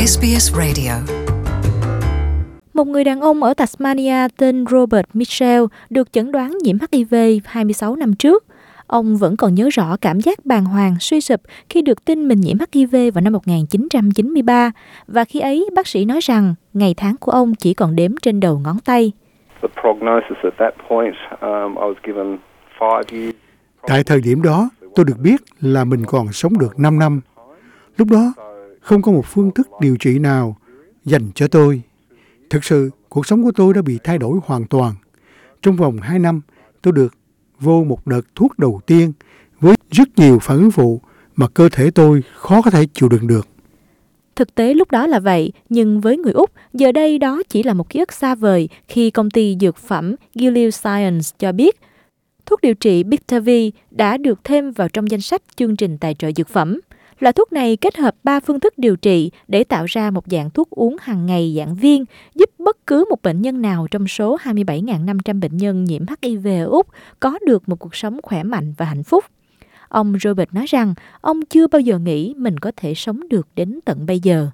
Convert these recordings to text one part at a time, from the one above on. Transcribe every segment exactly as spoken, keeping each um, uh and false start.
ét bê ét Radio. Một người đàn ông ở Tasmania tên Robert Mitchell được chẩn đoán nhiễm hát i vê hai mươi sáu năm trước. Ông vẫn còn nhớ rõ cảm giác bàng hoàng suy sụp khi được tin mình nhiễm hát i vê vào năm một nghìn chín trăm chín mươi ba, và khi ấy bác sĩ nói rằng ngày tháng của ông chỉ còn đếm trên đầu ngón tay. Tại thời điểm đó, tôi được biết là mình còn sống được năm năm. Lúc đó, không có một phương thức điều trị nào dành cho tôi. Thực sự, cuộc sống của tôi đã bị thay đổi hoàn toàn. Trong vòng hai năm, tôi được vô một đợt thuốc đầu tiên với rất nhiều phản ứng phụ mà cơ thể tôi khó có thể chịu đựng được. Thực tế lúc đó là vậy, nhưng với người Úc, giờ đây đó chỉ là một ký ức xa vời khi công ty dược phẩm Gilead Sciences cho biết thuốc điều trị Biktarvy đã được thêm vào trong danh sách chương trình tài trợ dược phẩm. Loại thuốc này kết hợp ba phương thức điều trị để tạo ra một dạng thuốc uống hàng ngày dạng viên, giúp bất cứ một bệnh nhân nào trong số hai mươi bảy nghìn năm trăm bệnh nhân nhiễm hát i vê ở Úc có được một cuộc sống khỏe mạnh và hạnh phúc. Ông Robert nói rằng ông chưa bao giờ nghĩ mình có thể sống được đến tận bây giờ.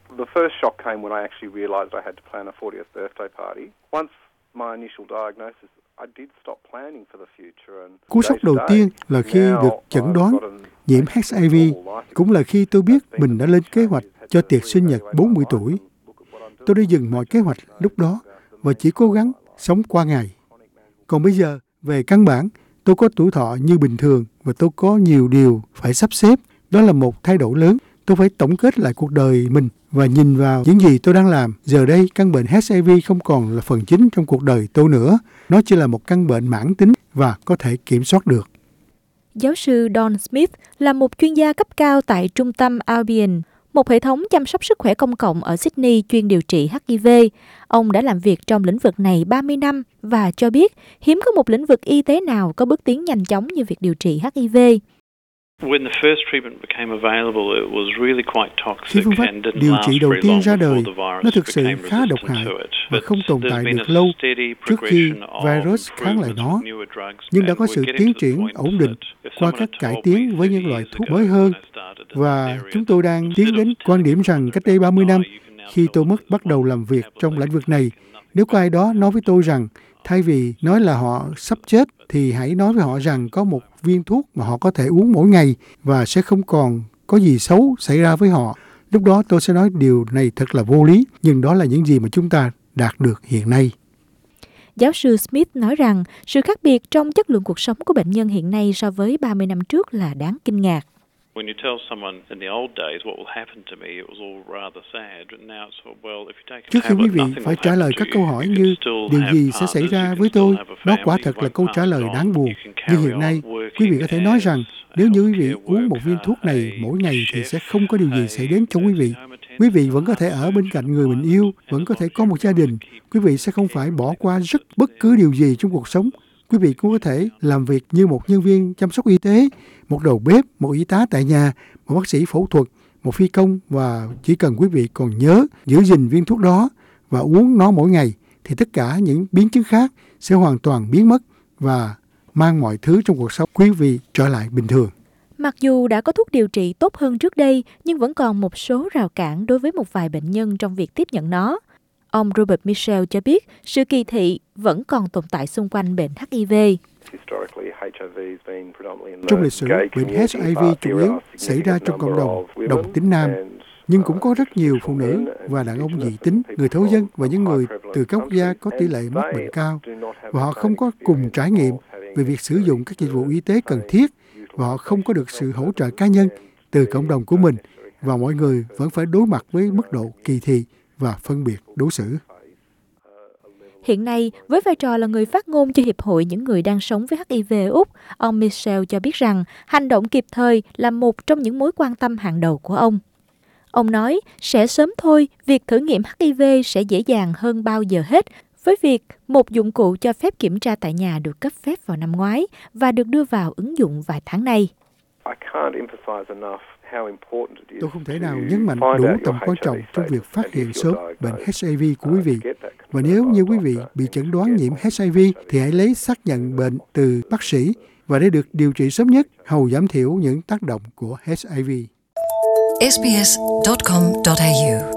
Cú sốc đầu tiên là khi được chẩn đoán nhiễm hát i vê, cũng là khi tôi biết mình đã lên kế hoạch cho tiệc sinh nhật bốn mươi tuổi. Tôi đã dừng mọi kế hoạch lúc đó và chỉ cố gắng sống qua ngày. Còn bây giờ, về căn bản, tôi có tuổi thọ như bình thường và tôi có nhiều điều phải sắp xếp. Đó là một thay đổi lớn. Tôi phải tổng kết lại cuộc đời mình và nhìn vào những gì tôi đang làm. Giờ đây, căn bệnh hát i vê không còn là phần chính trong cuộc đời tôi nữa. Nó chỉ là một căn bệnh mãn tính và có thể kiểm soát được. Giáo sư Don Smith là một chuyên gia cấp cao tại trung tâm Albion, một hệ thống chăm sóc sức khỏe công cộng ở Sydney chuyên điều trị hát i vê. Ông đã làm việc trong lĩnh vực này ba mươi năm và cho biết hiếm có một lĩnh vực y tế nào có bước tiến nhanh chóng như việc điều trị hát i vê. Khi phương pháp điều trị đầu tiên ra đời, nó thực sự khá độc hại và không tồn tại được lâu trước khi virus kháng lại nó. Nhưng đã có sự tiến triển ổn định qua các cải tiến với những loại thuốc mới hơn. Và chúng tôi đang tiến đến quan điểm rằng cách đây ba mươi năm, khi tôi mất bắt đầu làm việc trong lĩnh vực này, nếu có ai đó nói với tôi rằng thay vì nói là họ sắp chết, thì hãy nói với họ rằng có một viên thuốc mà họ có thể uống mỗi ngày và sẽ không còn có gì xấu xảy ra với họ. Lúc đó tôi sẽ nói điều này thật là vô lý, nhưng đó là những gì mà chúng ta đạt được hiện nay. Giáo sư Smith nói rằng sự khác biệt trong chất lượng cuộc sống của bệnh nhân hiện nay so với ba mươi năm trước là đáng kinh ngạc. Trước khi quý vị phải trả lời các câu hỏi như điều gì sẽ xảy ra với tôi, đó quả thật là câu trả lời đáng buồn. Nhưng hiện nay, quý vị có thể nói rằng nếu như quý vị uống một viên thuốc này mỗi ngày thì sẽ không có điều gì xảy đến cho quý vị. Quý vị vẫn có thể ở bên cạnh người mình yêu, vẫn có thể có một gia đình. Quý vị sẽ không phải bỏ qua rất bất cứ điều gì trong cuộc sống. Quý vị cũng có thể làm việc như một nhân viên chăm sóc y tế, một đầu bếp, một y tá tại nhà, một bác sĩ phẫu thuật, một phi công, và chỉ cần quý vị còn nhớ giữ gìn viên thuốc đó và uống nó mỗi ngày thì tất cả những biến chứng khác sẽ hoàn toàn biến mất và mang mọi thứ trong cuộc sống quý vị trở lại bình thường. Mặc dù đã có thuốc điều trị tốt hơn trước đây, nhưng vẫn còn một số rào cản đối với một vài bệnh nhân trong việc tiếp nhận nó. Ông Robert Mitchell cho biết sự kỳ thị vẫn còn tồn tại xung quanh bệnh hát i vê. Trong lịch sử, bệnh hát i vê chủ yếu xảy ra trong cộng đồng đồng tính nam, nhưng cũng có rất nhiều phụ nữ và đàn ông dị tính, người thổ dân và những người từ các quốc gia có tỷ lệ mắc bệnh cao, và họ không có cùng trải nghiệm về việc sử dụng các dịch vụ y tế cần thiết, và họ không có được sự hỗ trợ cá nhân từ cộng đồng của mình, và mọi người vẫn phải đối mặt với mức độ kỳ thị và phân biệt đối xử. Hiện nay, với vai trò là người phát ngôn cho Hiệp hội những người đang sống với hát i vê ở Úc, ông Mitchell cho biết rằng hành động kịp thời là một trong những mối quan tâm hàng đầu của ông. Ông nói, sẽ sớm thôi, việc thử nghiệm hát i vê sẽ dễ dàng hơn bao giờ hết, với việc một dụng cụ cho phép kiểm tra tại nhà được cấp phép vào năm ngoái và được đưa vào ứng dụng vài tháng nay. Tôi không thể nào nhấn mạnh đủ tầm quan trọng trong việc phát hiện sớm bệnh hát i vê của quý vị. Và nếu như quý vị bị chẩn đoán nhiễm hát i vê thì hãy lấy xác nhận bệnh từ bác sĩ và để được điều trị sớm nhất, hầu giảm thiểu những tác động của hát i vê. ét bê ét chấm com chấm a u